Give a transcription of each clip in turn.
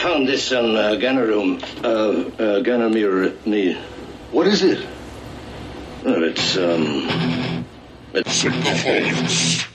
found this on Ganarum. Ganamir. What is it? Well, it's Synthoholics.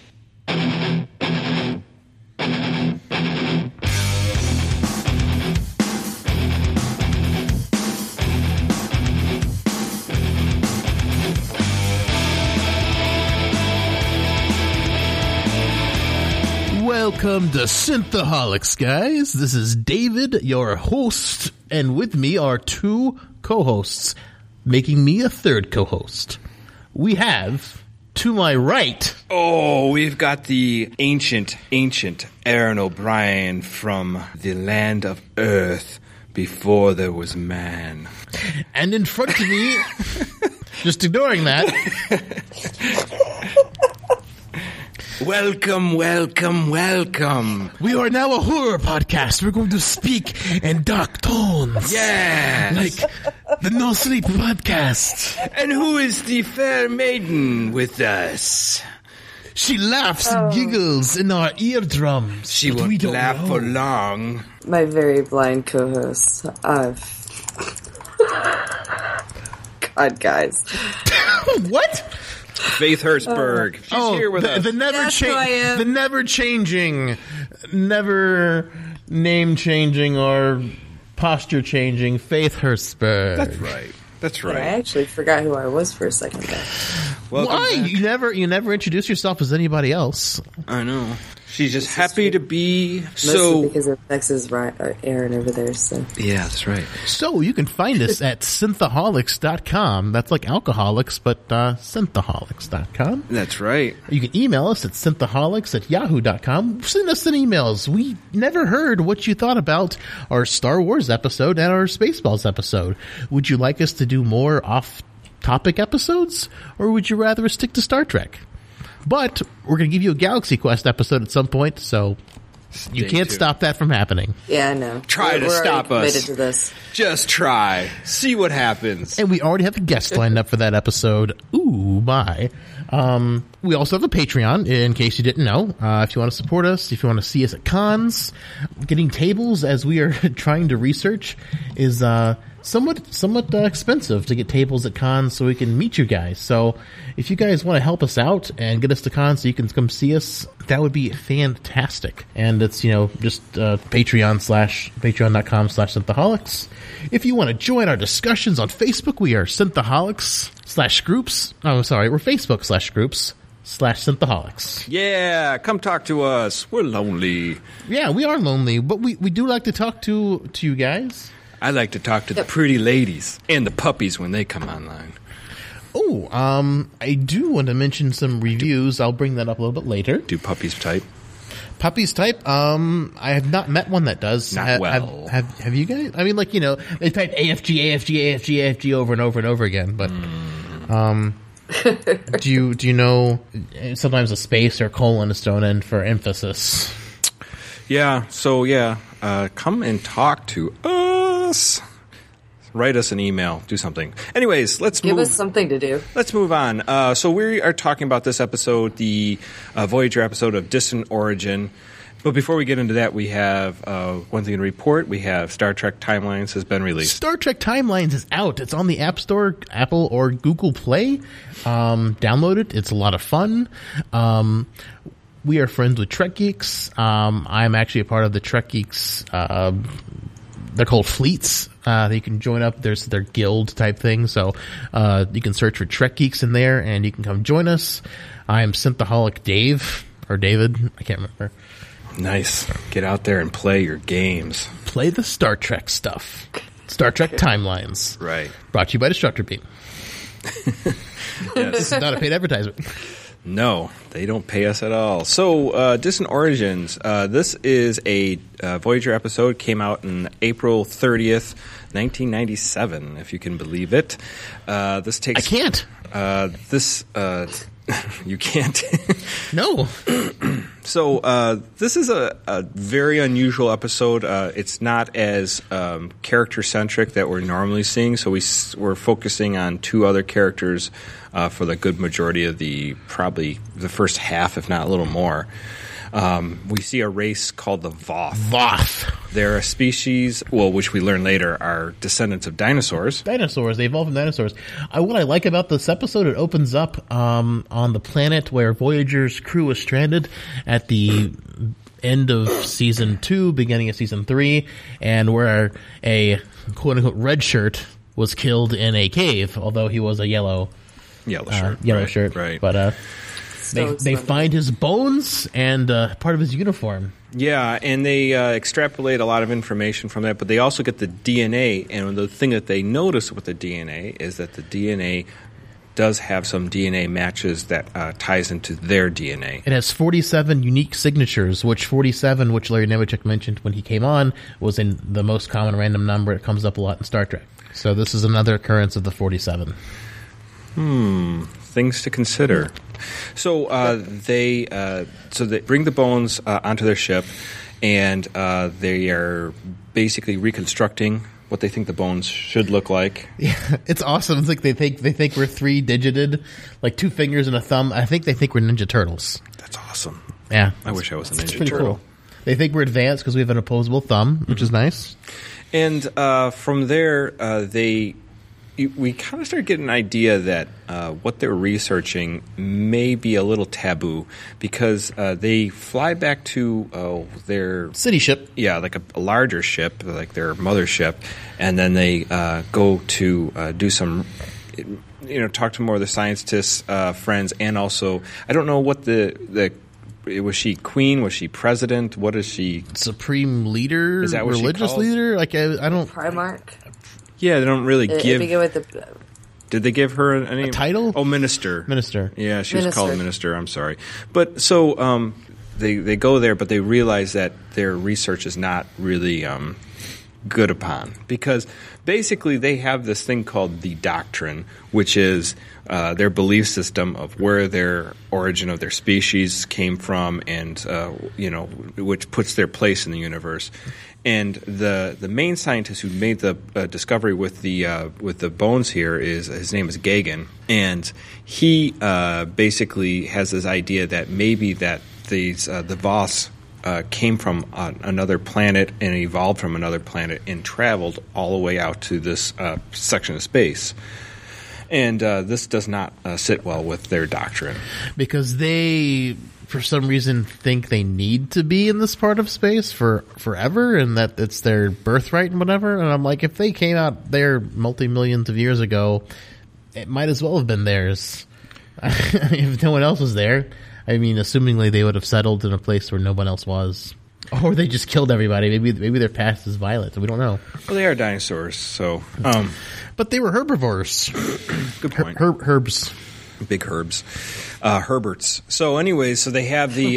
Welcome to Synthoholics, guys. This is David, your host, and with me are two co-hosts, making me a third co-host. We have, to my right... Oh, we've got the ancient Aaron O'Brien from the land of Earth before there was man. And in front of me, just ignoring that... Welcome. We are now a horror podcast. We're going to speak in dark tones. Yeah. Like the No Sleep podcast. And who is the fair maiden with us? She laughs and giggles in our eardrums. She won't laugh for long. My very blind co-host. God, guys. What? Faith Hertzberg. She's here with us. The never changing, never name changing or posture changing Faith Hertzberg. That's right. I actually forgot who I was for a second there. Why? You never introduce yourself as anybody else. I know. She's just happy to be Mostly because of Texas Aaron over there. So yeah, that's right. So you can find us at synthaholics.com. That's like alcoholics, but synthaholics.com. That's right. You can email us at synthaholics@yahoo.com. Send us some emails. We never heard what you thought about our Star Wars episode and our Spaceballs episode. Would you like us to do more off-topic episodes, or would you rather stick to Star Trek? But we're going to give you a Galaxy Quest episode at some point, so you can't stop that from happening. Yeah, I know. Try to stop us. Committed to this. Just try. See what happens. And we already have a guest lined up for that episode. Ooh, my. We also have a Patreon, in case you didn't know. If you want to support us, if you want to see us at cons, getting tables as we are trying to research is somewhat expensive to get tables at cons so we can meet you guys. So if you guys want to help us out and get us to cons so you can come see us, that would be fantastic. And it's, just patreon.com/synthaholics. If you want to join our discussions on Facebook, we are Synthaholics/groups. Oh, sorry, we're Facebook/groups/Synthaholics. Yeah, come talk to us. We're lonely. Yeah, we are lonely, but we do like to talk to you guys. I like to talk to the pretty ladies and the puppies when they come online. Oh, I do want to mention some reviews. I'll bring that up a little bit later. Do puppies type? Puppies type? I have not met one that does. Not well. Have you guys? I mean, they type AFG over and over and over again, but, do you know sometimes a space or colon is thrown in for emphasis? Yeah, come and talk to us. Write us an email. Do something. Anyways, let's give us something to do. Let's move on. So we are talking about this episode, the Voyager episode of Distant Origin. But before we get into that, we have one thing to report. We have Star Trek Timelines has been released. Star Trek Timelines is out. It's on the App Store, Apple or Google Play. Download it. It's a lot of fun. We are friends with Trek Geeks. I'm actually a part of the Trek Geeks. They're called fleets. You can join up. There's their guild type thing. So you can search for Trek Geeks in there, and you can come join us. I am Synthaholic Dave, or David. I can't remember. Nice. Get out there and play your games. Play the Star Trek stuff. Star Trek Timelines. Right. Brought to you by Destructor Beam. Yes. This is not a paid advertisement. No, they don't pay us at all. So, Distant Origins. This is a Voyager episode. Came out on April 30th, 1997, if you can believe it. This takes... I can't. You can't. No. So this is a very unusual episode. It's not as character-centric that we're normally seeing, so we're focusing on two other characters for the good majority of probably the first half, if not a little more. We see a race called the Voth. Voth. They're a species, which we learn later are descendants of dinosaurs. Dinosaurs. They evolved from dinosaurs. What I like about this episode, it opens up on the planet where Voyager's crew was stranded at the end of season 2, beginning of season 3, and where a quote-unquote red shirt was killed in a cave, although he was a yellow shirt. Right. But they find his bones and part of his uniform. Yeah, and they extrapolate a lot of information from that, but they also get the DNA, and the thing that they notice with the DNA is that the DNA does have some DNA matches that ties into their DNA. It has 47 unique signatures, which 47, which Larry Nemeczek mentioned when he came on, was in the most common random number. It comes up a lot in Star Trek. So this is another occurrence of the 47. Things to consider. So they bring the bones onto their ship, and they are basically reconstructing what they think the bones should look like. Yeah, it's awesome. It's like they think we're 3-digited, like 2 fingers and a thumb. I think they think we're Ninja Turtles. That's awesome. Yeah, I wish I was a Ninja pretty Turtle. Cool. They think we're advanced because we have an opposable thumb, which is nice. And from there, we kind of start getting an idea that what they're researching may be a little taboo, because they fly back to their city ship. Yeah, like a larger ship, like their mothership, and then they go to do some, talk to more of the scientists' friends, and also I don't know what was she queen? Was she president? What is she? Supreme leader? Is that what religious she called? Leader? Like I don't. Primarch. Yeah, they don't really give. Begin with the. Did they give her any title? Oh, minister. Minister. Yeah, she was called minister. I'm sorry, but so they go there, but they realize that their research is not really good upon, because basically they have this thing called the doctrine, which is their belief system of where their origin of their species came from, and which puts their place in the universe. And the main scientist who made the discovery with the bones here his name is Gagan, and he basically has this idea that maybe that the Voss came from another planet and evolved from another planet and traveled all the way out to this section of space. And this does not sit well with their doctrine. Because they, for some reason, think they need to be in this part of space for forever, and that it's their birthright and whatever. And I'm like, if they came out there multi-millions of years ago, it might as well have been theirs. If no one else was there. I mean, assumingly they would have settled in a place where no one else was. Or they just killed everybody. Maybe their past is violent. We don't know. Well, they are dinosaurs, so... but they were herbivores. Good point. Herbs. Big herbs. Herberts. So anyways, so they have the...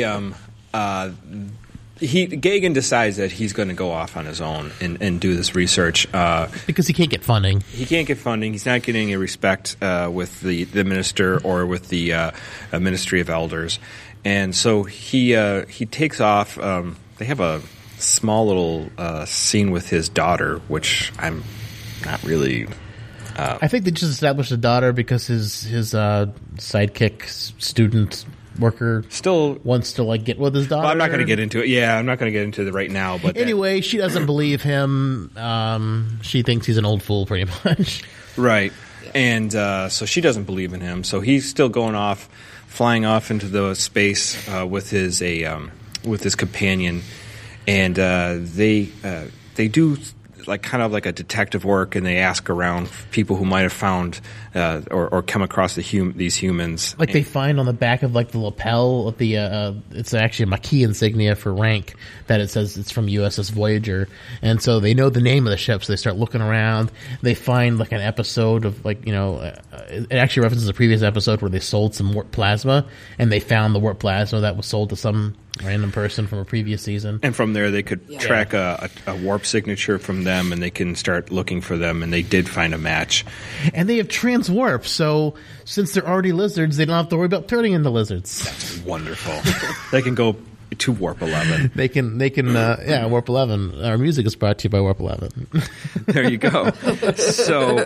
Gagan decides that he's going to go off on his own and do this research. Because he can't get funding. He can't get funding. He's not getting a respect with the minister or with the Ministry of Elders. And so he takes off. They have a small little scene with his daughter, which I'm not really... I think they just established a daughter because his sidekick student... worker still wants to get with his daughter. Well, I'm not going to get into it. Yeah, I'm not going to get into it right now. But anyway, she doesn't believe him. She thinks he's an old fool, pretty much. Right, and so she doesn't believe in him. So he's still flying off into the space with his companion, and they do kind of like a detective work, and they ask around people who might have found or come across these humans. Like they find on the back of the lapel of the it's actually a Maquis insignia for rank that it says it's from USS Voyager, and so they know the name of the ship, so they start looking around. They find an episode of it actually references a previous episode where they sold some warp plasma, and they found the warp plasma that was sold to some random person from a previous season. And from there, they could track a warp signature from them, and they can start looking for them, and they did find a match. And they have transwarp, so since they're already lizards, they don't have to worry about turning into lizards. That's wonderful. They can go to Warp 11. They can, Warp 11. Our music is brought to you by Warp 11. There you go. So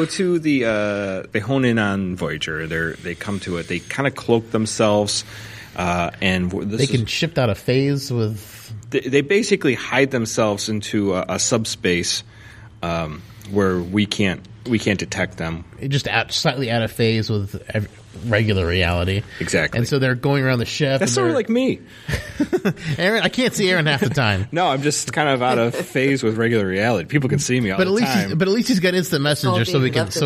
they hone in on Voyager. They come to it. They kind of cloak themselves They can shift out of phase with. They basically hide themselves into a subspace where we can't detect them. Just slightly out of phase with regular reality. Exactly. And so they're going around the ship. That's sort of like me. Aaron, I can't see Aaron half the time. No, I'm just kind of out of phase with regular reality. People can see me all the time. But at least he's got instant messenger, so we can.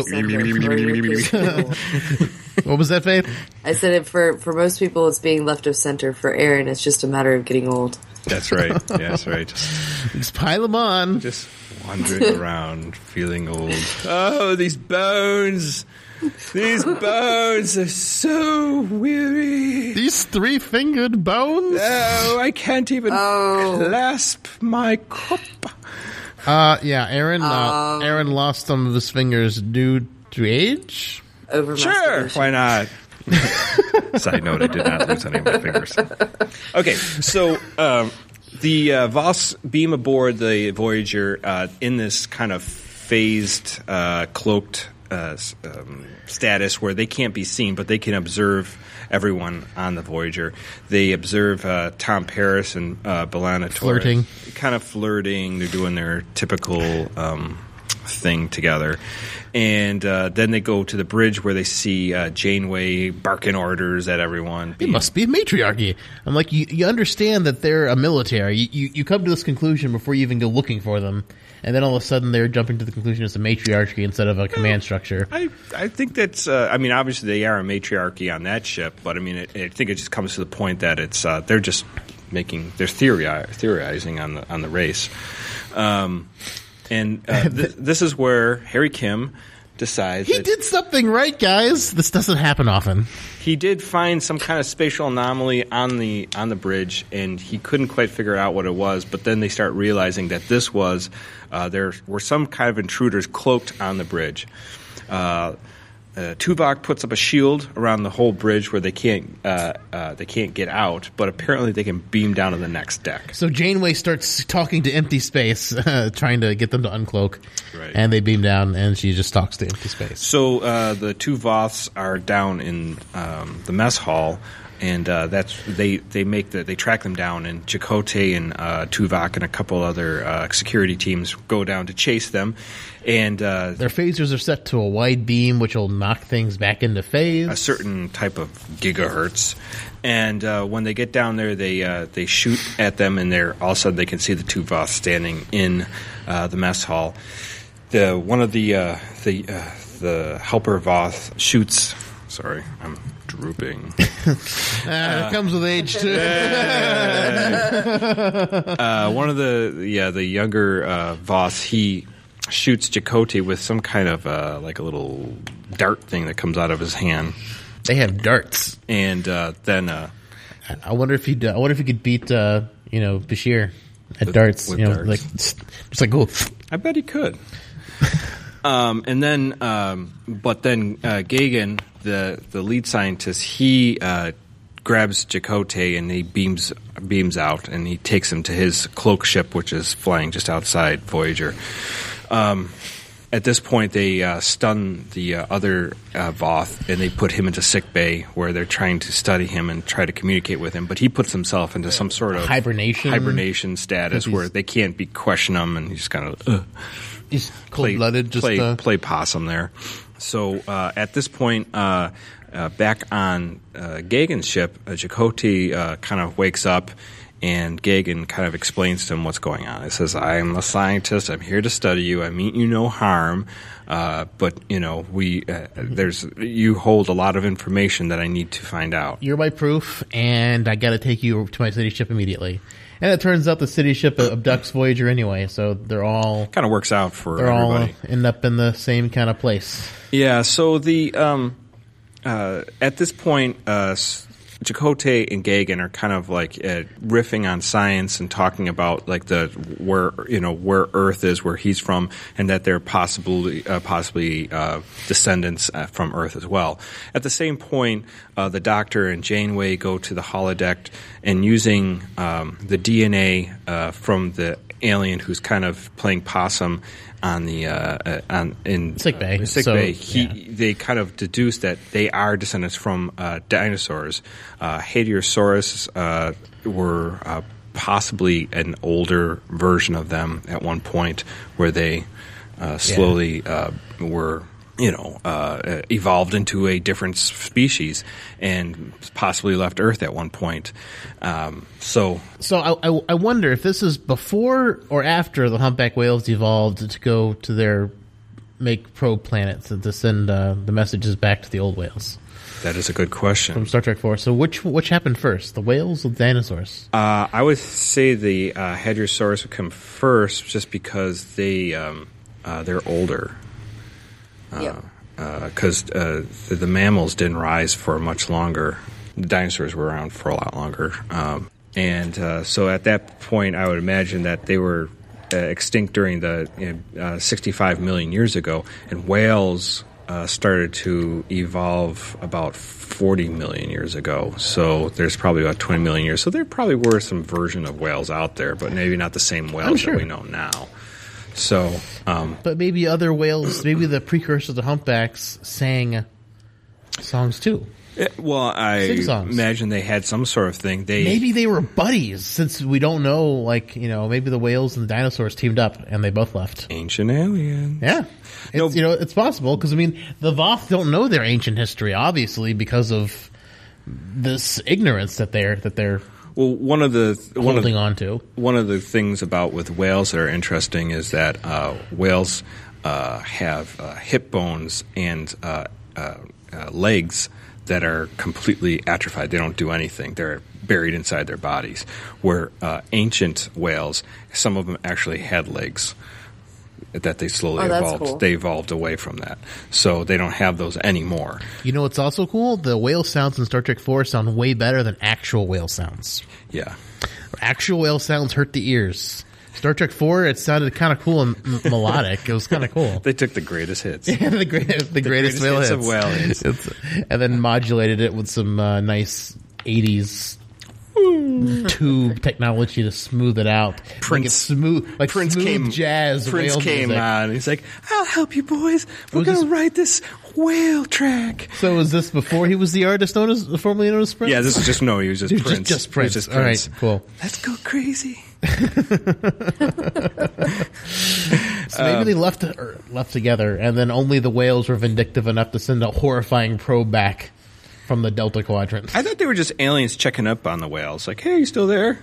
What was that, Faith? I said for most people, it's being left of center. For Aaron, it's just a matter of getting old. That's right. Yeah, that's right. Just pile them on. Just wandering around, feeling old. Oh, these bones. These bones are so weary. These 3-fingered bones? Oh, I can't even clasp my cup. Yeah, Aaron lost some of his fingers due to age? Sure, why not? Side note, I did not lose any of my fingers. Okay, so the Voss beam aboard the Voyager in this kind of phased, cloaked status where they can't be seen, but they can observe everyone on the Voyager. They observe Tom Paris and B'Elanna flirting. Torres. Kind of flirting. They're doing their typical thing together. And then they go to the bridge where they see Janeway barking orders at everyone. It must be a matriarchy. I'm like, you understand that they're a military. You come to this conclusion before you even go looking for them. And then all of a sudden they're jumping to the conclusion it's a matriarchy instead of a command structure. I think that's, obviously they are a matriarchy on that ship, but I think it just comes to the point that it's, they're just they're theorizing on the race. This is where Harry Kim decides he did something right, guys. This doesn't happen often. He did find some kind of spatial anomaly on the bridge, and he couldn't quite figure out what it was. But then they start realizing that this was there were some kind of intruders cloaked on the bridge. Tuvok puts up a shield around the whole bridge where they can't get out, but apparently they can beam down to the next deck. So Janeway starts talking to empty space, trying to get them to uncloak, right. And they beam down, and she just talks to empty space. So the two Voths are down in the mess hall, and they track them down, and Chakotay and Tuvok and a couple other security teams go down to chase them. And their phasers are set to a wide beam, which will knock things back into phase. A certain type of gigahertz. And when they get down there, they shoot at them, and all of a sudden they can see the two Voths standing in the mess hall. One of the helper Voth shoots. Sorry, I'm drooping. It comes with age too. One of the younger Voths, he shoots Chakotay with some kind of like a little dart thing that comes out of his hand. They have darts, and then I wonder if he could beat Bashir at darts. Darts. Like just like go. I bet he could. But then Gagan, the lead scientist, he grabs Chakotay and he beams out, and he takes him to his cloak ship, which is flying just outside Voyager. At this point, they stun the other Voth, and they put him into sickbay, where they're trying to study him and try to communicate with him. But he puts himself into some sort of hibernation status where they can't question him, and he's kind of he's cold-blooded. Play possum there. So at this point, back on Gagan's ship, Chakotay kind of wakes up, and Gagan kind of explains to him what's going on. He says, "I'm a scientist. I'm here to study you. I mean you no harm, but you hold a lot of information that I need to find out. You're my proof, and I got to take you to my city ship immediately." And it turns out the city ship abducts Voyager anyway, so they're all kind of works out for they're everybody. All end up in the same kind of place. Yeah. So the at this point, Chakotay and Gagan are kind of like riffing on science and talking about like where Earth is, where he's from, and that they're possibly descendants from Earth as well. At the same point, the Doctor and Janeway go to the holodeck, and using the DNA from the alien who's kind of playing possum on the in sickbay, So, they kind of deduce that they are descendants from dinosaurs. Hadrosaurus were possibly an older version of them at one point, where they slowly were, evolved into a different species and possibly left Earth at one point. So I wonder if this is before or after the humpback whales evolved to go to make probe planets and to send the messages back to the old whales. that is a good question. From Star Trek 4. So which happened first, the whales or the dinosaurs? I would say the Hadrosaurus would come first, just because they're older. Because the mammals didn't rise for much longer. The dinosaurs were around for a lot longer. So at that point, I would imagine that they were extinct during the 65 million years ago, and whales started to evolve about 40 million years ago. So there's probably about 20 million years. So there probably were some version of whales out there, but maybe not the same whales that we know now. So, but maybe other whales, maybe the precursors to humpbacks sang songs too. I imagine they had some sort of thing. Maybe they were buddies, since we don't know. Maybe the whales and the dinosaurs teamed up and they both left. Ancient aliens. Yeah, it's possible, because the Voth don't know their ancient history, obviously, because of this ignorance that they're. Well, one of the things about with whales that are interesting is that whales have hip bones and legs that are completely atrophied. They don't do anything. They're buried inside their bodies. Where ancient whales, some of them actually had legs that they slowly evolved. Cool. They evolved away from that. So they don't have those anymore. You know what's also cool? The whale sounds in Star Trek 4 sound way better than actual whale sounds. Yeah. Actual whale sounds hurt the ears. Star Trek 4, it sounded kind of cool and melodic. It was kind of cool. They took the greatest hits. Yeah, the greatest whale hits. Of whale hits. And then modulated it with some nice 80s tube technology to smooth it out. Prince smooth jazz. Prince came music. on. He's like, "I'll help you, boys. We're going to write this whale track." So was this before he was the artist formerly known as Prince? Yeah, this is just he was just Prince. Just Prince. He was just All Prince. right, cool. Let's go crazy. So maybe they left together, and then only the whales were vindictive enough to send a horrifying probe back from the Delta Quadrant. I thought they were just aliens checking up on the whales. Like, hey, you still there?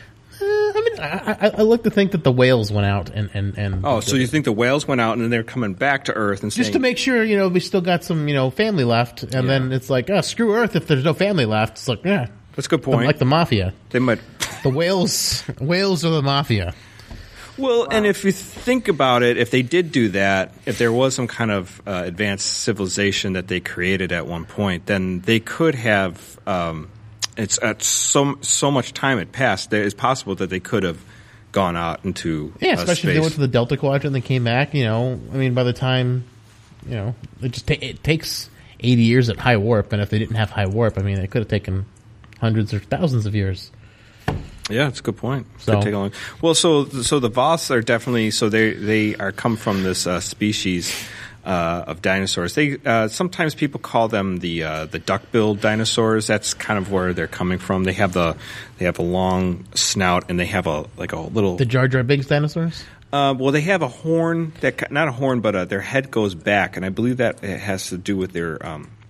I like to think that the whales went out and so you think the whales went out and then they're coming back to Earth and just to make sure we still got some family left, and then it's like, screw Earth if there's no family left. It's like, yeah, that's a good point. Like the mafia, they might. The whales are the mafia. Well, and if you think about it, if they did do that, if there was some kind of advanced civilization that they created at one point, then they could have. It's at so much time had passed. It's possible that they could have gone out into especially space. if they went to the Delta Quadrant and came back. By the time it takes 80 years at high warp, and if they didn't have high warp, it could have taken hundreds or thousands of years. Yeah, that's a good point. So the Voths are definitely they are come from this species of dinosaurs. They sometimes people call them the duck-billed dinosaurs. That's kind of where they're coming from. They have a long snout, and they have a little Jar Jar Binks dinosaurs. They have a horn not a horn, but their head goes back, and I believe that it has to do with their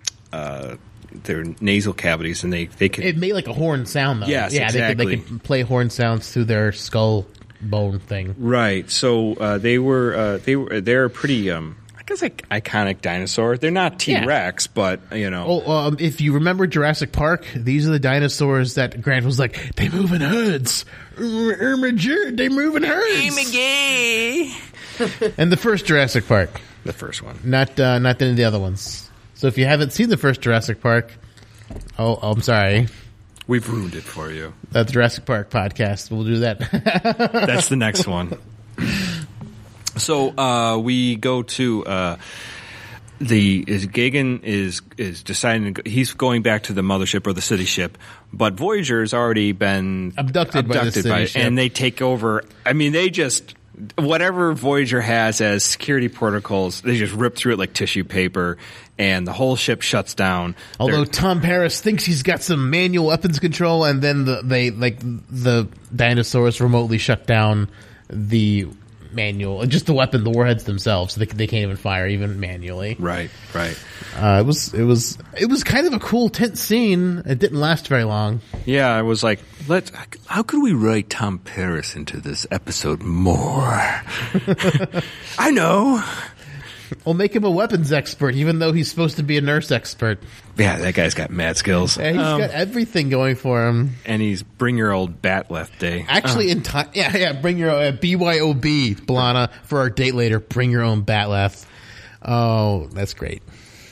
nasal cavities, and they can. It made like a horn sound, though. Yes, yeah, exactly. They could play horn sounds through their skull bone thing. Right. So they're pretty. I guess iconic dinosaur. They're not T-Rex, but if you remember Jurassic Park, these are the dinosaurs that Grant was like, they move in herds. They move in herds. And the first Jurassic Park, the first one, not any of the other ones. So if you haven't seen the first Jurassic Park, I'm sorry. We've ruined it for you. The Jurassic Park podcast. We'll do that. That's the next one. So we go to Gagan is deciding he's going back to the mothership or the city ship, but Voyager's already been abducted by the city ship. And they take over. They just whatever Voyager has as security protocols, they just rip through it like tissue paper, and the whole ship shuts down. Although Tom Paris thinks he's got some manual weapons control, and then the dinosaurs remotely shut down the manual, just the weapon, the warheads themselves. So they can't even fire even manually. Right. It was kind of a cool, tense scene. It didn't last very long. Yeah, I was like, how could we write Tom Paris into this episode more? I know. We'll make him a weapons expert, even though he's supposed to be a nurse expert. Yeah, that guy's got mad skills. Yeah, he's got everything going for him. And he's bring your old bat left day. Actually, in time, bring your own BYOB, Blana, for our date later. Bring your own bat left. Oh, that's great.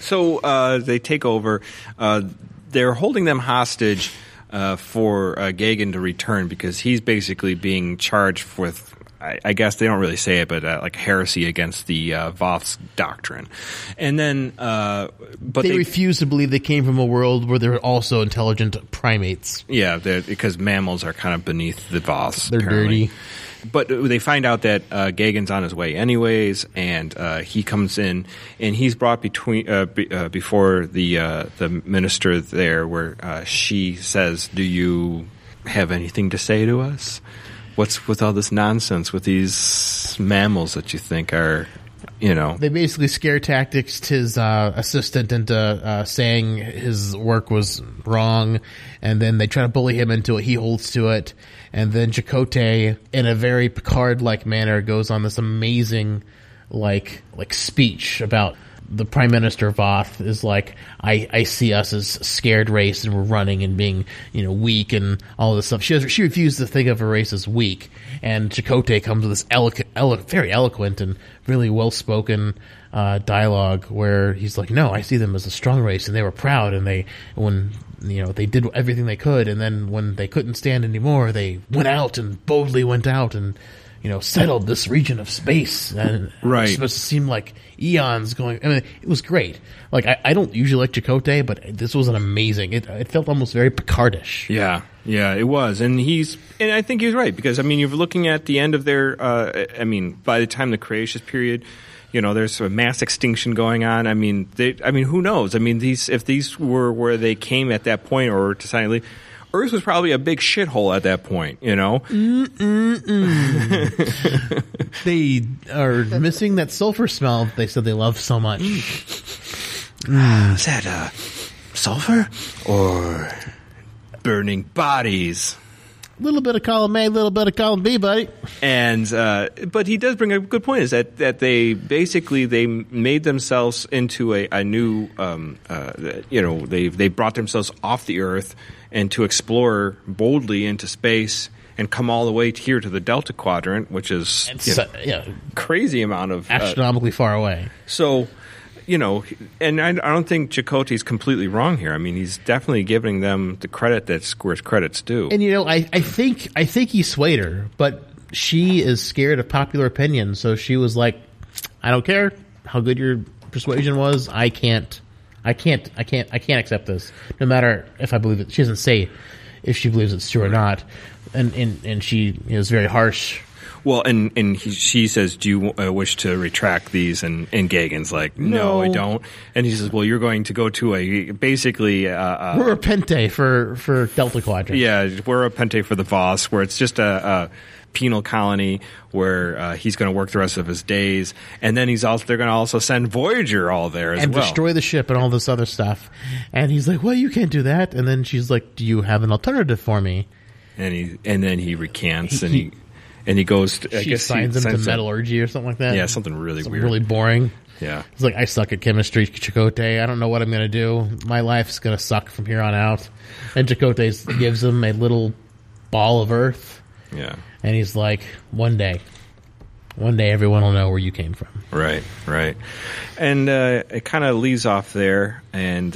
So they take over. They're holding them hostage for Gagan to return because he's basically being charged with, I guess they don't really say it, but like heresy against the Voth's doctrine. And then, but they refuse to believe they came from a world where there are also intelligent primates. Yeah, because mammals are kind of beneath the Voths. They're apparently dirty. But they find out that Gagan's on his way anyways, and he comes in, and he's brought before the minister there, where she says, "Do you have anything to say to us? What's with all this nonsense with these mammals that you think are, you know?" They basically scare tactics his assistant into saying his work was wrong, and then they try to bully him into it. He holds to it, and then Chakotay, in a very Picard-like manner, goes on this amazing, like speech about the Prime Minister Voth is like, I see us as scared race, and we're running and being, weak and all this stuff. She refused to think of her race as weak, and Chakotay comes with this very eloquent and really well-spoken dialogue where he's like, no, I see them as a strong race, and they were proud, and they did everything they could, and then when they couldn't stand anymore, they went out and boldly went out and settled this region of space. And right. It's supposed to seem like eons going. I mean, it was great. Like, I don't usually like Chakotay, but this was an amazing. It felt almost very Picardish. Yeah, it was, and I think he's right, because you're looking at the end of their. By the time the Cretaceous period, there's a mass extinction going on. Who knows? If these were where they came at that point, or to silently. Earth was probably a big shithole at that point, They are missing that sulfur smell they said they love so much. Is that sulfur or burning bodies? A little bit of column A, a little bit of column B, buddy. And but he does bring a good point, is that they basically they made themselves into a new they brought themselves off the Earth and to explore boldly into space and come all the way here to the Delta Quadrant, which is crazy amount of astronomically far away. So. And I don't think Chakotay's completely wrong here. He's definitely giving them the credit that's where credit's due. And I think he swayed her, but she is scared of popular opinion, so she was like, "I don't care how good your persuasion was. I can't accept this, no matter if I believe it." She doesn't say if she believes it's true or not, and she is very harsh. Well, she says, "Do you wish to retract these?" And Gagan's like, "No, I don't." And he says, "Well, you're going to go to we're a Pente for Delta Quadrant." Yeah, we're a Pente for the Voss, where it's just a penal colony where he's going to work the rest of his days, and then they're going to also send Voyager all there as and well, destroy the ship and all this other stuff. And he's like, "Well, you can't do that." And then she's like, "Do you have an alternative for me?" And then he recants and he goes. She signs him to metallurgy or something like that. Yeah, something really weird, really boring. Yeah, he's like, "I suck at chemistry, Chakotay. I don't know what I'm going to do. My life's going to suck from here on out." And Chakotay gives him a little ball of Earth. Yeah, and he's like, "One day, everyone will know where you came from." Right. And it kind of leaves off there. And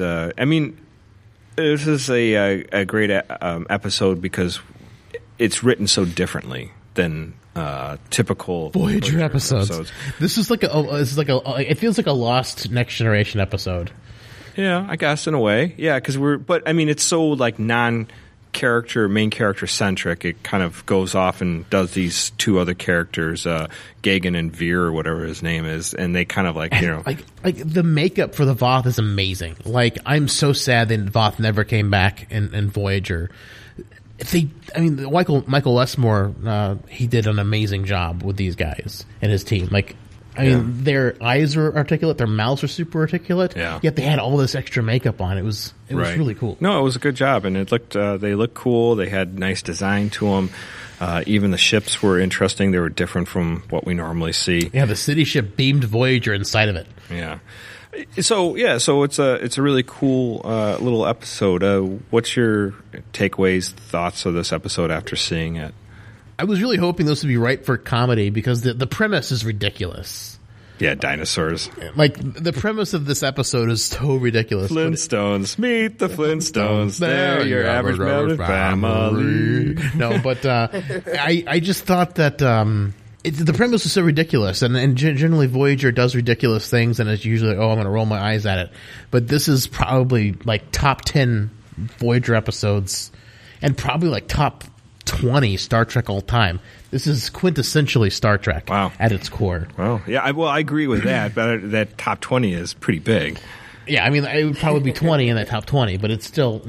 this is a great episode because it's written so differently than typical Voyager episodes. This is it feels like a Lost Next Generation episode. Yeah, I guess in a way. Yeah, because it's so like main character centric. It kind of goes off and does these two other characters, Gagan and Veer or whatever his name is, and they kind of like the makeup for the Voth is amazing. Like, I'm so sad that Voth never came back in Voyager. Michael Westmore, he did an amazing job with these guys and his team. Like, their eyes are articulate, their mouths are super articulate. Yeah. Yet they had all this extra makeup on. It was really cool. No, it was a good job, and it looked they looked cool. They had nice design to them. Even the ships were interesting. They were different from what we normally see. Yeah, the city ship beamed Voyager inside of it. Yeah. So it's a really cool little episode. What's your takeaways, thoughts of this episode after seeing it? I was really hoping this would be right for comedy because the premise is ridiculous. Yeah, dinosaurs. Like, the premise of this episode is so ridiculous. Flintstones, meet the Flintstones. They're your average mountain family. No, but I just thought that the premise was so ridiculous, and generally Voyager does ridiculous things, and it's usually, I'm going to roll my eyes at it. But this is probably like top 10 Voyager episodes, and probably like top 20 Star Trek all time. This is quintessentially Star Trek at its core. Well, yeah, I agree with that, but that top 20 is pretty big. Yeah, I mean, it would probably be 20 in that top 20, but it's still...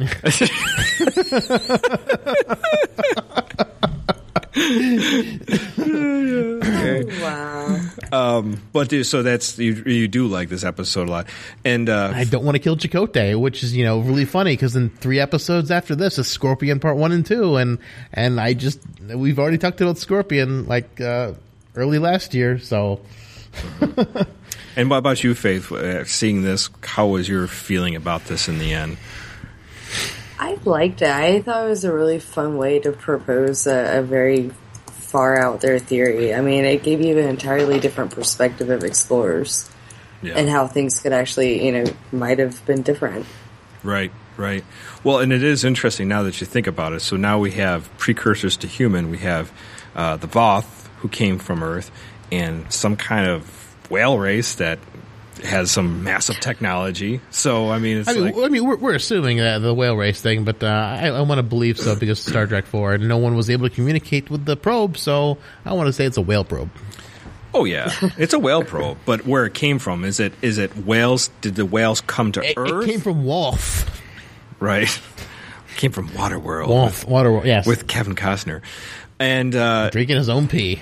Okay. Wow. So that's you do like this episode a lot, and I don't want to kill Chakotay, which is really funny because in 3 episodes after this is Scorpion Part 1 and 2, and we've already talked about Scorpion like early last year, so. And what about you, Faith? Seeing this, how was your feeling about this in the end? I liked it. I thought it was a really fun way to propose a very far out there theory. I mean, it gave you an entirely different perspective of explorers and how things could actually, might have been different. Right. Well, and it is interesting now that you think about it. So now we have precursors to human. We have the Voth, who came from Earth, and some kind of whale race that has some massive technology. So, we're assuming that the whale race thing, but I want to believe so because Star Trek 4, and no one was able to communicate with the probe, so I want to say it's a whale probe. Oh yeah, it's a whale probe, but where it came from, is it whales? Did the whales come to Earth? It came from Wolf. Right. It came from Waterworld. Waterworld, yes. With Kevin Costner. And drinking his own pee.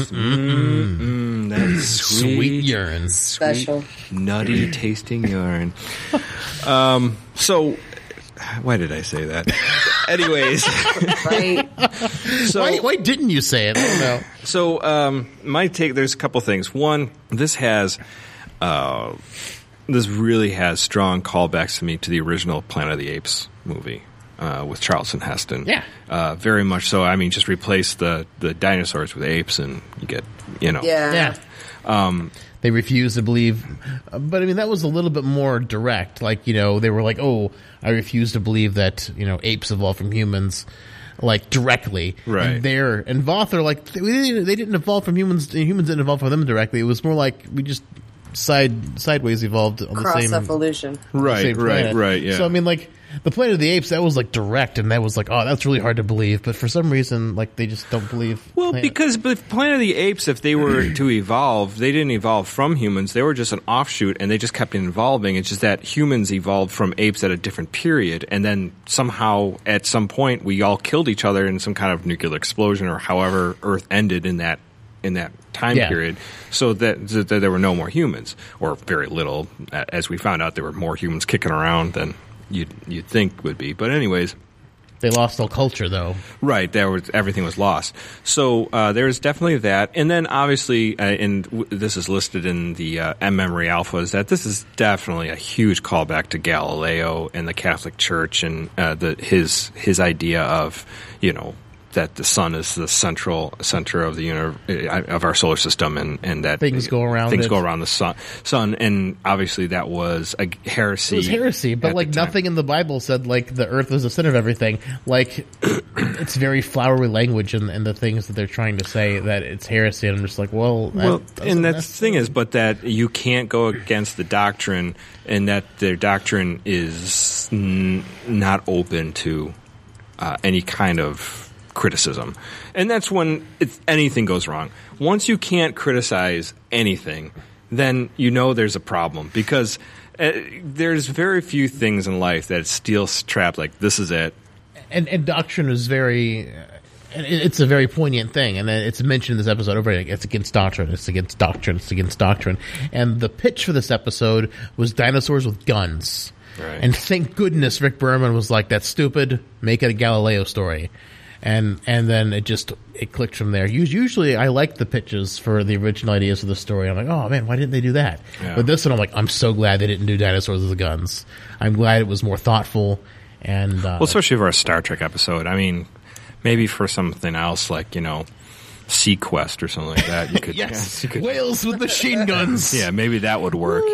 That's sweet urine. Special. Nutty tasting urine. So why did I say that? Anyways. Right. So why didn't you say it? I don't know. So my take, there's a couple things. One, this really has strong callbacks to me to the original Planet of the Apes movie. With Charlton Heston. Yeah. Very much so. I mean, just replace the dinosaurs with apes and you get, Yeah. They refused to believe. But, I mean, that was a little bit more direct. Like, they were like, I refuse to believe that, apes evolved from humans, like, directly. Right. And Voth are like, they didn't evolve from humans. Humans didn't evolve from them directly. It was more like we just sideways evolved on the same. Cross-evolution. Right, yeah. So, I mean, like, the Planet of the Apes, that was like direct, and that was like, that's really hard to believe. But for some reason, like, they just don't believe. Well, because Planet of the Apes, if they were to evolve, they didn't evolve from humans. They were just an offshoot, and they just kept evolving. It's just that humans evolved from apes at a different period, and then somehow, at some point, we all killed each other in some kind of nuclear explosion, or however Earth ended in that time period, so that there were no more humans, or very little. As we found out, there were more humans kicking around than you'd think would be. But anyways, they lost all culture, though. Right, everything was lost. So there's definitely that, and then obviously, and this is listed in the M-Memory Alpha, is that this is definitely a huge callback to Galileo and the Catholic Church and his idea of that the sun is the center of the of our solar system, and that things go around the sun, and obviously that was a heresy. It was heresy, but like nothing in the Bible said like the Earth was the center of everything. Like it's very flowery language and the things that they're trying to say that it's heresy. And I'm just like, and that's the thing is, but that you can't go against the doctrine, and that their doctrine is not open to any kind of criticism. And that's when anything goes wrong. Once you can't criticize anything, then you know there's a problem, because there's very few things in life that steel trap like this is it. And doctrine is very... It's a very poignant thing, and it's mentioned in this episode over again. It's against doctrine. It's against doctrine. It's against doctrine. And the pitch for this episode was dinosaurs with guns. Right. And thank goodness Rick Berman was like, "That's stupid. Make it a Galileo story." And then it clicked from there. Usually, I like the pitches for the original ideas of the story. I'm like, "Oh man, why didn't they do that?" Yeah. But this one, I'm like, I'm so glad they didn't do dinosaurs with guns. I'm glad it was more thoughtful. And well, especially for a Star Trek episode. I mean, maybe for something else like, Sequest or something like that. You could, yes, you could, whales with machine guns. Yeah, maybe that would work,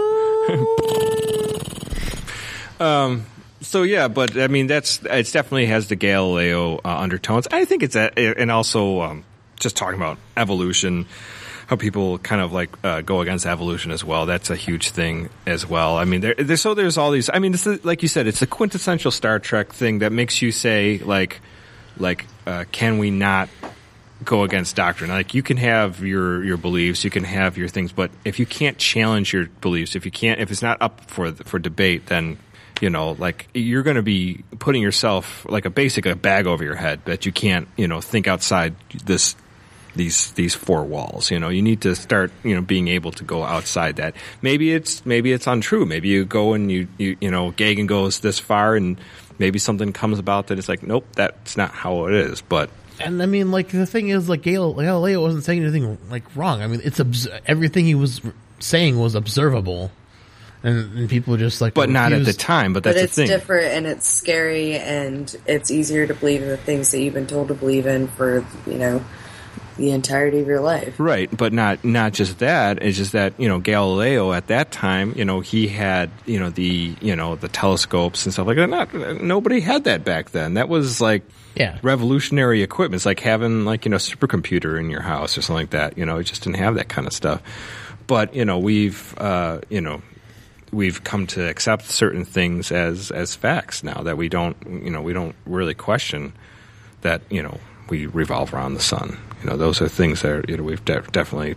So yeah, but I mean, it definitely has the Galileo undertones. I think it's and also just talking about evolution, how people kind of like go against evolution as well. That's a huge thing as well. I mean, there's all these. I mean, like you said, it's a quintessential Star Trek thing that makes you say like, can we not go against doctrine? Like, you can have your beliefs, you can have your things, but if you can't challenge your beliefs, if it's not up for debate, then like you're going to be putting yourself like a bag over your head that you can't think outside these four walls. You need to start being able to go outside that. Maybe it's untrue. Maybe you go and you Gagan goes this far and maybe something comes about that it's like, nope, that's not how it is. But and I mean, like, the thing is, like, Galileo wasn't saying anything like wrong. I mean, it's everything he was saying was observable, and people just like, but not at the time. But that's the thing. But it's different, and it's scary, and it's easier to believe in the things that you've been told to believe in for the entirety of your life. Right, but not just that. It's just that Galileo at that time, he had the telescopes and stuff like that. Nobody had that back then. That was like revolutionary equipment. It's like having a supercomputer in your house or something like that. It just didn't have that kind of stuff. But we've come to accept certain things as facts now that we don't really question that we revolve around the sun. Those are things that we've definitely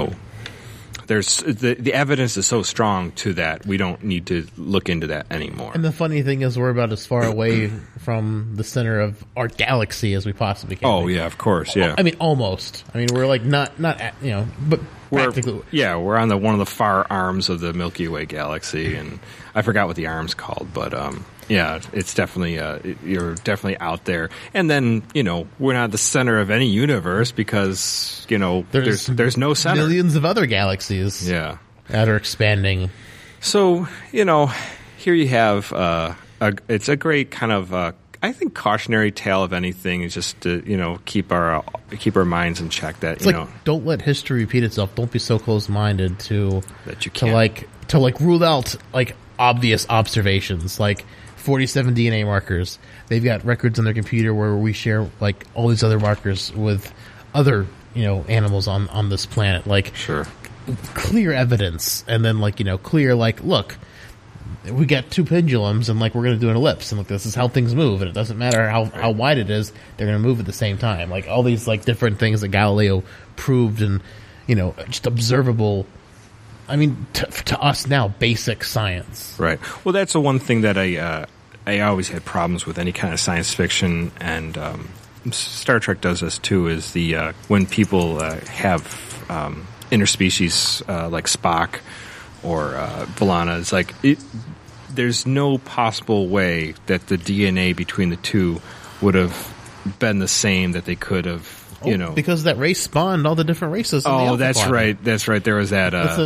the evidence is so strong to that we don't need to look into that anymore. And the funny thing is, we're about as far away from the center of our galaxy as we possibly can. Oh yeah, of course, yeah. I mean, almost. I mean, we're like not but practically. We're on one of the far arms of the Milky Way galaxy, and I forgot what the arm's called, but yeah, it's definitely you're definitely out there. And then we're not the center of any universe because there's no center. Millions of other galaxies, that are expanding. So here you have it's a great kind of I think cautionary tale of anything is just to keep our minds in check. That it's like, don't let history repeat itself. Don't be so close-minded to rule out like obvious observations like 47 DNA markers. They've got records on their computer where we share like all these other markers with other animals on this planet. Like, sure, clear evidence, and then clear look, we got two pendulums, and we're going to do an ellipse, and this is how things move, and it doesn't matter how wide it is, they're going to move at the same time. Like, all these different things that Galileo proved, and just observable. I mean, to us now, basic science. Right. Well, that's the one thing that I always had problems with any kind of science fiction, and Star Trek does this too. Is the when people have interspecies like Spock or B'Elanna, it's like there's no possible way that the DNA between the two would have been the same, that they could have. Because that race spawned all the different races. That's right. That's right. There was that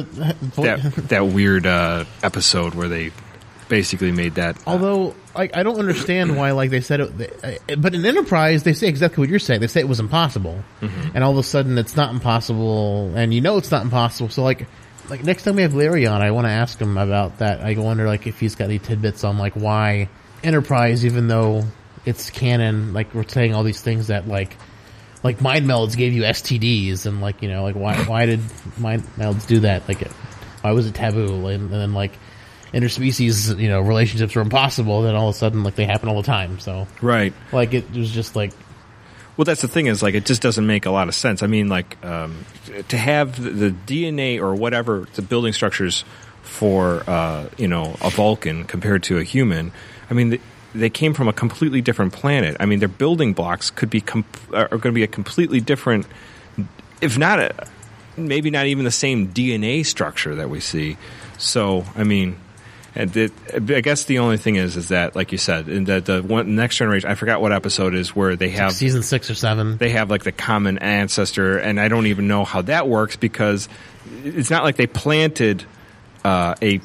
that weird episode where they basically made that. Although I don't understand why, they said it, but in Enterprise they say exactly what you're saying. They say it was impossible, and all of a sudden it's not impossible, and it's not impossible. So like next time we have Larry on, I want to ask him about that. I wonder if he's got any tidbits on why Enterprise, even though it's canon, we're saying all these things that like mind melds gave you STDs, and why did mind melds do that? Why was it taboo? And then interspecies, relationships were impossible, then all of a sudden, like, they happen all the time. So, Right. like, it was just like, Well, that's the thing is, like, it just doesn't make a lot of sense. I mean, like, to have the DNA or whatever, the building structures for, a Vulcan compared to a human, I mean, they came from a completely different planet. I mean, their building blocks could be are going to be a completely different, if not maybe not even the same DNA structure that we see. So, I mean, I guess the only thing is that, like you said, in the Next Generation, I forgot what episode is where they have season 6 or 7. They have like the common ancestor, and I don't even know how that works because it's not like they planted a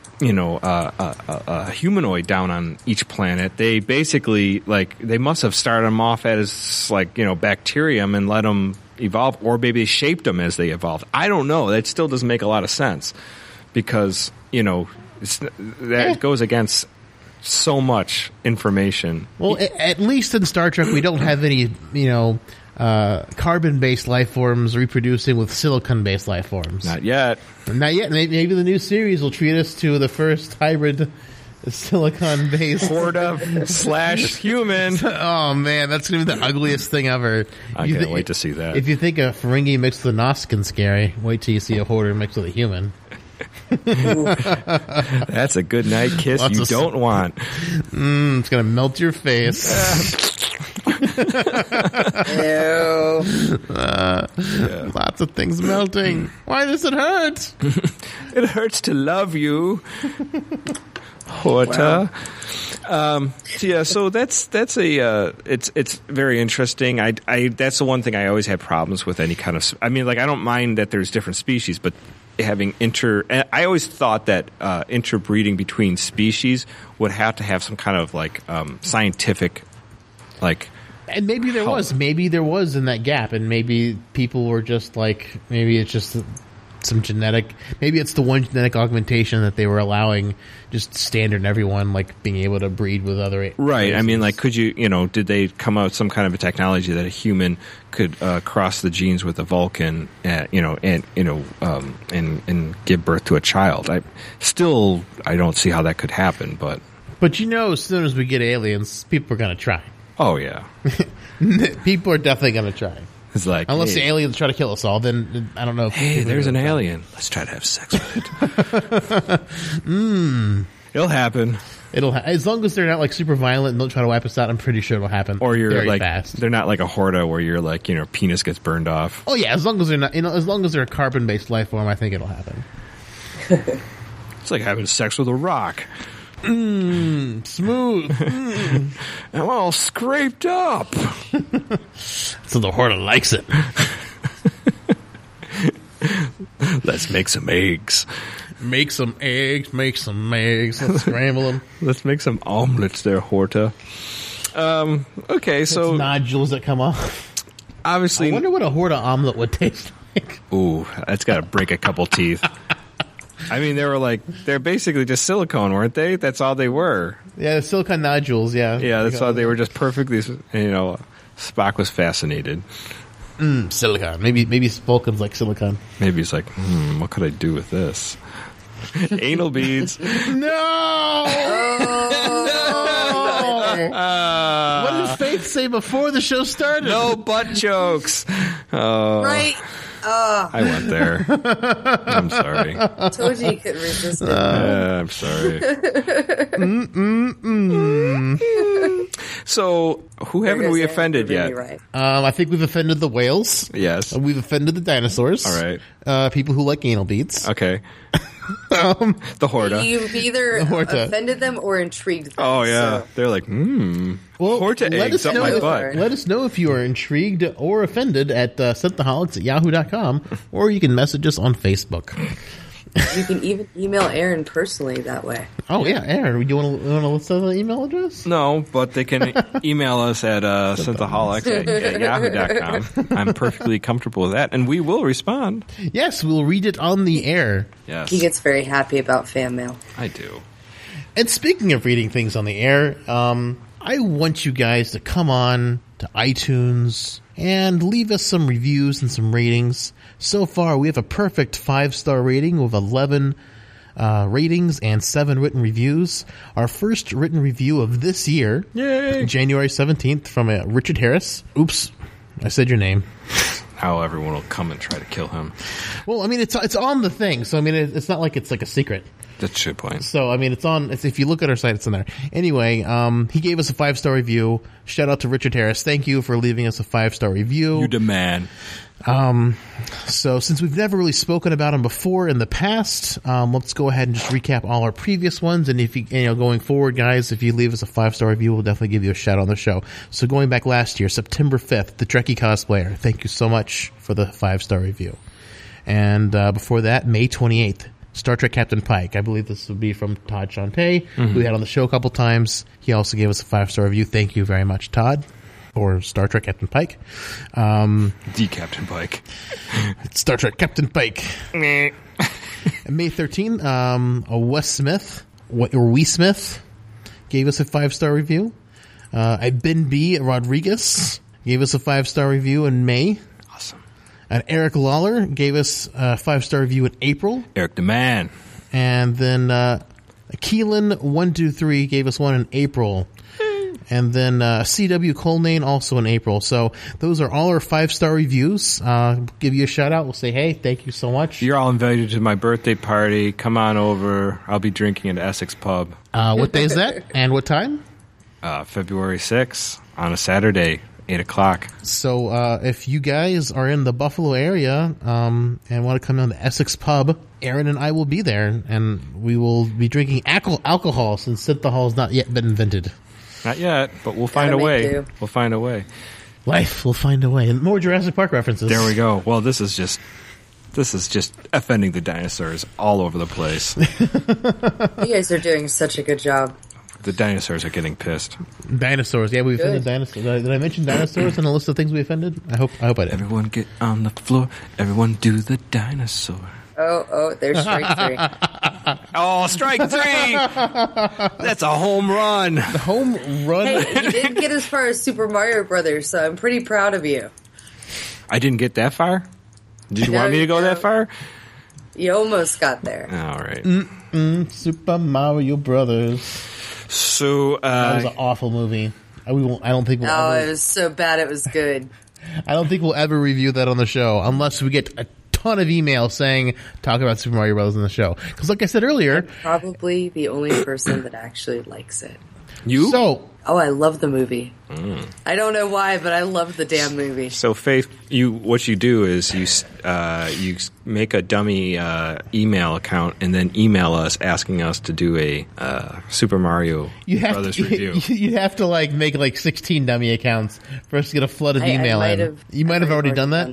humanoid down on each planet. They basically they must have started them off as bacterium and let them evolve, or maybe they shaped them as they evolved. I don't know. That still doesn't make a lot of sense because that goes against so much information. Well, at least in Star Trek, we don't have any, carbon-based life forms reproducing with silicon-based life forms. Not yet. Not yet. Maybe the new series will treat us to the first hybrid silicon-based Horta/human. Oh man, that's gonna be the ugliest thing ever. I can't wait to see that. If you think a Ferengi mixed with a Noskin scary, wait till you see a Horta mixed with a human. That's a good night kiss you don't want. It's gonna melt your face. Ew. Lots of things melting. Why does it hurt? It hurts to love you, Horta. Wow. So that's it's very interesting. I that's the one thing I always had problems with any kind of. I mean, like, I don't mind that there's different species, but having I always thought that interbreeding between species would have to have some kind of scientific And maybe there was in that gap, and maybe people were just maybe it's just some genetic, maybe it's the one genetic augmentation that they were allowing just standard everyone, being able to breed with other right. I mean, could you did they come out with some kind of a technology that a human could cross the genes with a Vulcan, and give birth to a child? I don't see how that could happen, but as soon as we get aliens, people are going to try. Oh yeah, people are definitely going to try. It's like, unless the aliens try to kill us all, then I don't know. Hey, there's an alien. Let's try to have sex with it. It'll happen. As long as they're not super violent and don't try to wipe us out, I'm pretty sure it'll happen. Or you're very fast. They're not like a Horta where you're penis gets burned off. Oh yeah, as long as they're not, as long as they're a carbon based life form, I think it'll happen. It's like having sex with a rock. Smooth. I'm all scraped up. So the Horta likes it. Let's make some eggs. Make some eggs. Let's scramble them. Let's make some omelets there, Horta. Okay, so... It's nodules that come off. Obviously... I wonder what a Horta omelet would taste like. Ooh, that's got to break a couple teeth. I mean, they're basically just silicone, weren't they? That's all they were. Yeah, the silicone nodules, yeah. Yeah, that's all they were, just perfectly, Spock was fascinated. Silicon. Maybe Vulcan's like silicon. Maybe he's like, what could I do with this? Anal beads. No! What did Faith say before the show started? No butt jokes. Right. I went there. I'm sorry. Told you couldn't resist it. I'm sorry. So, who haven't we offended yet? Right. I think we've offended the whales. Yes. We've offended the dinosaurs. All right. People who like anal beads. Okay. The Horta. You've either offended them or intrigued them. Oh, yeah. So. They're like, Well, Horta eggs up my butt. Let us know if you are intrigued or offended at synthaholics@yahoo.com, or you can message us on Facebook. You can even email Aaron personally that way. Oh, yeah. Aaron, do you want to list the email address? No, but they can email us at synthaholics@yahoo.com. I'm perfectly comfortable with that, and we will respond. Yes, we'll read it on the air. Yes. He gets very happy about fan mail. I do. And speaking of reading things on the air, I want you guys to come on to iTunes and leave us some reviews and some ratings. So far, we have a perfect 5-star rating with 11 ratings and 7 written reviews. Our first written review of this year, Yay! January 17th, from Richard Harris. Oops, I said your name. How everyone will come and try to kill him. Well, I mean, it's on the thing, so I mean, it's not like it's like a secret. That's your point. So, I mean, if you look at our site, it's in there. Anyway, he gave us a 5-star review. Shout out to Richard Harris. Thank you for leaving us a 5-star review. You the man. So since we've never really spoken about him before in the past, let's go ahead and just recap all our previous ones. And if you going forward, guys, if you leave us a 5-star review, we'll definitely give you a shout on the show. So going back last year, September 5th, the Trekkie Cosplayer. Thank you so much for the 5-star review. And, before that, May 28th. Star Trek Captain Pike. I believe this would be from Todd Shante, who we had on the show a couple times. He also gave us a 5-star review. Thank you very much, Todd, or Star Trek Captain Pike. The Captain Pike. Star Trek Captain Pike. May 13th, Wes Smith, or Wee Smith, gave us a 5-star review. Ben B. Rodriguez gave us a 5-star review in May. And Eric Lawler gave us a 5-star review in April. Eric the man. And then Keelan123 gave us one in April. And then CW Colnane also in April. So those are all our 5-star reviews. Give you a shout out. We'll say, hey, thank you so much. You're all invited to my birthday party. Come on over. I'll be drinking at Essex Pub. What day is that? And what time? February 6th on a Saturday. 8 o'clock. So if you guys are in the Buffalo area and want to come down to Essex Pub, Aaron and I will be there, and we will be drinking alcohol since synthahol has not yet been invented. Not yet, but we'll find a way. We'll find a way. Life will find a way. And more Jurassic Park references. There we go. Well, this is just offending the dinosaurs all over the place. You guys are doing such a good job. The dinosaurs are getting pissed. Dinosaurs. Yeah, we offended dinosaurs. Did I mention dinosaurs in the list of things we offended? I hope I did. Everyone get on the floor. Everyone do the dinosaur. Oh, there's strike 3. Oh, strike 3! That's a home run. The home run. Hey, you didn't get as far as Super Mario Brothers, so I'm pretty proud of you. I didn't get that far? Did you want me to go that far? You almost got there. All right. Super Mario Brothers. So that was an awful movie. I don't think we'll it was so bad it was good. I don't think we'll ever review that on the show unless we get a ton of emails saying talk about Super Mario Bros. On the show. Because like I said earlier, I'm probably the only person that actually likes it. You? I love the movie. I don't know why, but I love the damn movie. So, Faith, what you do is you make a dummy email account and then email us asking us to do a Super Mario Brothers review. You have to make 16 dummy accounts for us to get a flood of email in. You might have already done that.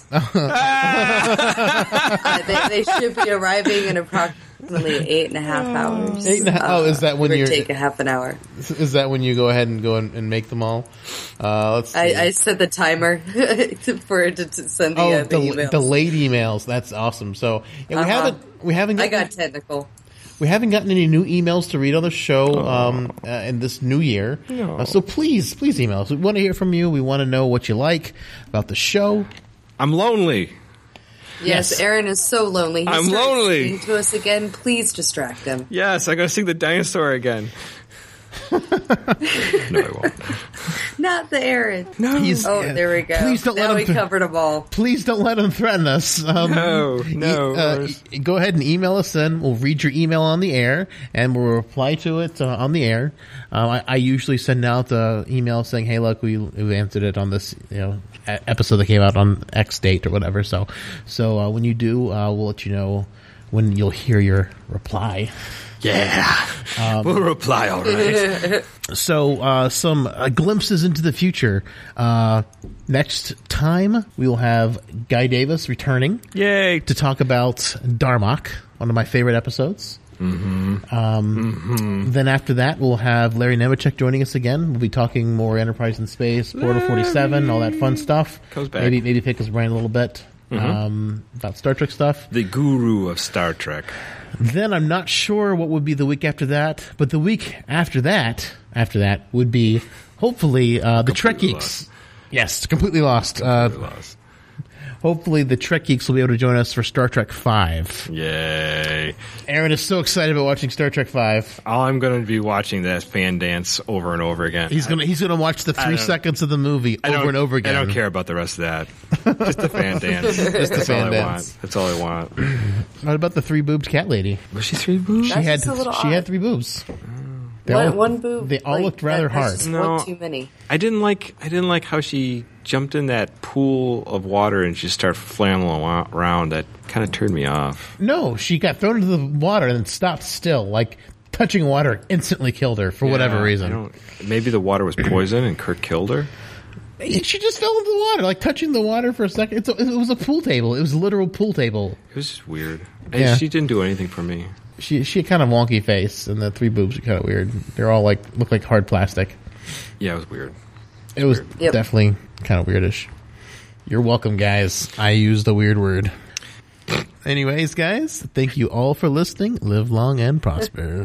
They should be arriving in approximately 8.5 hours. 8.5. Is that when you take a half an hour? Is that when you go ahead and and make them all? Let's see. I set the timer for it to send the emails. Delayed emails. That's awesome. So we haven't. I got technical. We haven't gotten any new emails to read on the show in this new year. No. So please email us. We want to hear from you. We want to know what you like about the show. I'm lonely. Yes, Aaron is so lonely. I'm lonely. Singing to us again. Please distract him. Yes, I got to sing the dinosaur again. No, I won't. Not the Aaron. No. There we go. Please don't let him covered them all. Please don't let him threaten us. No. Go ahead and email us in. We'll read your email on the air, and we'll reply to it on the air. I usually send out the email saying, "Hey, look, we answered it on this episode that came out on X date or whatever." So when you do, we'll let you know when you'll hear your reply. Yeah, we'll reply all right. So, some glimpses into the future. Next time, we will have Guy Davis returning. Yay! To talk about Darmok, one of my favorite episodes. Then after that, we'll have Larry Nemechek joining us again. We'll be talking more Enterprise in Space, Portal 47, all that fun stuff. Comes back. Maybe pick his brain a little bit about Star Trek stuff. The guru of Star Trek. Then I'm not sure what would be the week after that, but the week after that would be hopefully the Trek Geeks. Yes, completely lost. hopefully the Trek geeks will be able to join us for Star Trek 5. Yay. Aaron is so excited about watching Star Trek 5. All I'm going to be watching that fan dance over and over again. He's gonna watch the 3 seconds of the movie over and over again. I don't care about the rest of that. Just the fan dance. Just the That's fan all I dance. want. That's all I want. What about the 3-boobed cat lady? Was she 3 boobs? She had just a little 3 boobs. They One boob. They all looked rather that's hard. just No. one too many. I didn't like how she jumped in that pool of water and just started flailing around. That kind of turned me off. No, she got thrown into the water and then stopped still. Like, touching water instantly killed her for whatever Yeah, reason. Maybe the water was poison and Kirk killed her. She just fell into the water, like touching the water for a second. It was a pool table. It was a literal pool table. It was just weird. Yeah. She didn't do anything for me. She had kind of wonky face, and the 3 boobs are kind of weird. They're all look like hard plastic. Yeah, it was weird. It was Yep. definitely kind of weirdish. You're welcome, guys. I used the weird word. Anyways, guys, thank you all for listening. Live long and prosper.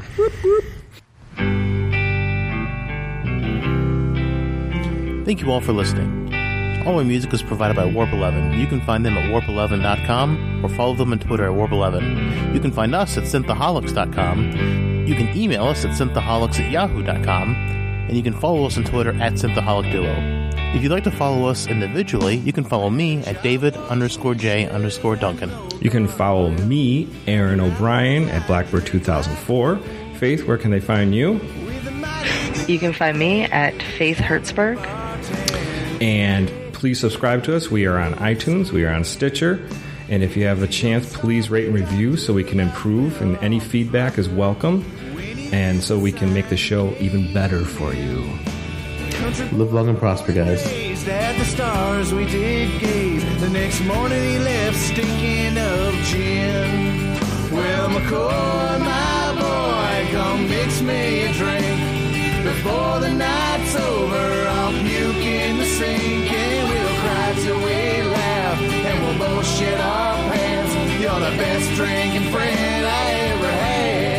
Thank you all for listening. All our music is provided by Warp 11. You can find them at warp11.com or follow them on Twitter at Warp11. You can find us at synthaholics.com. You can email us at synthaholics@yahoo.com. And you can follow us on Twitter at synthaholic_duo. If you'd like to follow us individually, you can follow me at David_J_Duncan. You can follow me, Aaron O'Brien, at Blackbird 2004. Faith, where can they find you? You can find me at Faith Hertzberg. And please subscribe to us. We are on iTunes. We are on Stitcher. And if you have a chance, please rate and review so we can improve. And any feedback is welcome. And so we can make the show even better for you. Live long and prosper, guys. Gazed at the stars, we did gaze. The next morning he left stinking of gin. Well, McCoy, my boy, come mix me a drink. Before the night's over, I'll puke in the sink. And we'll cry till we laugh, and we'll both shit our pants. You're the best drinking friend I ever had.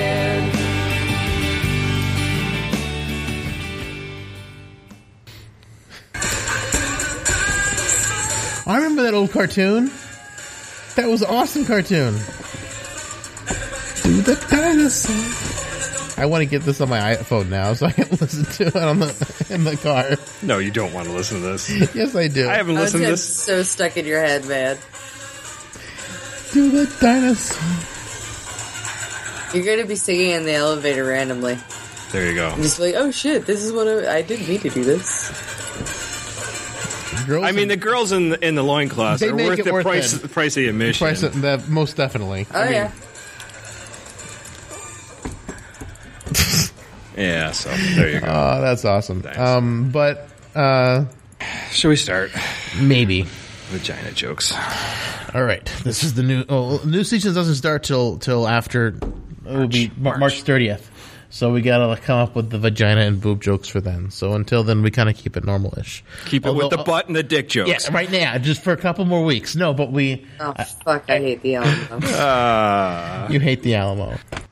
I remember that old cartoon. That was an awesome cartoon. Do the dinosaur. I want to get this on my iPhone now so I can listen to it in the car. No, you don't want to listen to this. Yes, I do. I haven't listened to It's this. so stuck in your head, man. Do the dinosaur. You're going to be singing in the elevator randomly. There you go. And just be like, oh shit, this is what I didn't mean to do this. Girls I mean, the girls in the loincloths They are make worth it the worth price it. of the admission. price it, that most definitely. Oh, yeah. Yeah, so there you go. Oh, that's awesome. Thanks. But Should we start? maybe. Vagina jokes. All right. This is the new season doesn't start till after it will be March 30th. So we gotta come up with the vagina and boob jokes for then. So until then, we kind of keep it normal-ish. Keep it with the butt and the dick jokes. Yeah, right now, just for a couple more weeks. No, but Oh, fuck, I hate the Alamo. you hate the Alamo.